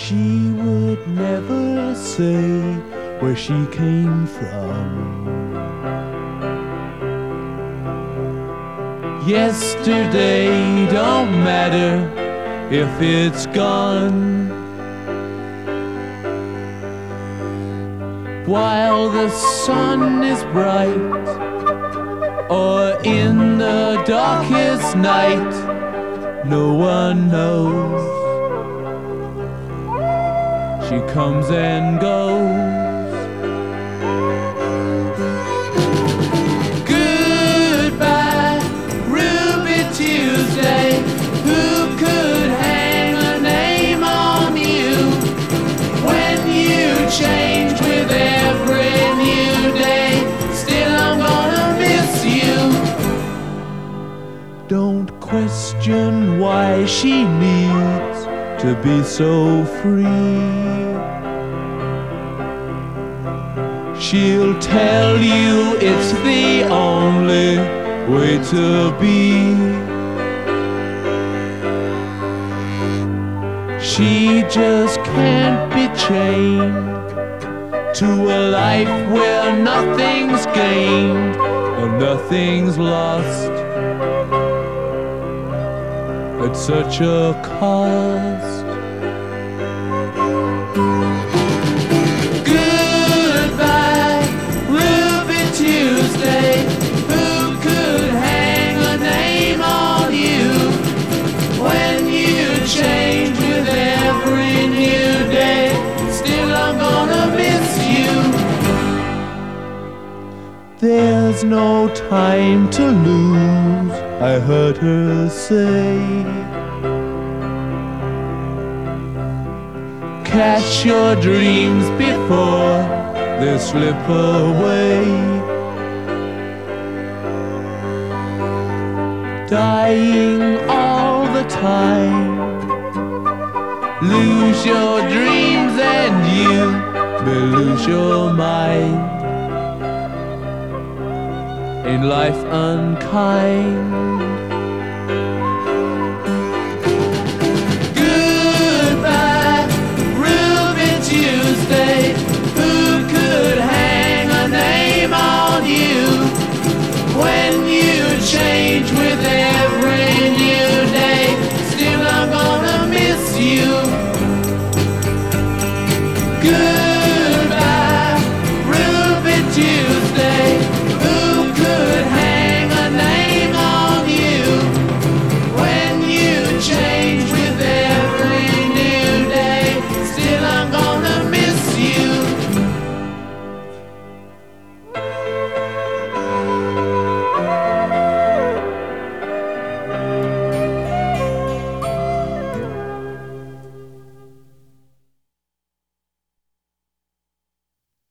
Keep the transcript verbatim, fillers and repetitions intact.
She would never say where she came from. Yesterday don't matter if it's gone. While the sun is bright, or in the darkest night, no one knows. She comes and goes. Goodbye, Ruby Tuesday. Who could hang a name on you when you change with every new day? Still, I'm gonna miss you. Don't question why she needs to be so free. She'll tell you it's the only way to be. She just can't be chained to a life where nothing's gained and nothing's lost at such a cost. Goodbye, Ruby Tuesday. Who could hang a name on you when you change with every new day? Still, I'm gonna miss you. There's no time to lose, I heard her say. Catch your dreams before they slip away. Dying all the time. Lose your dreams and you may lose your mind. Ain't life unkind?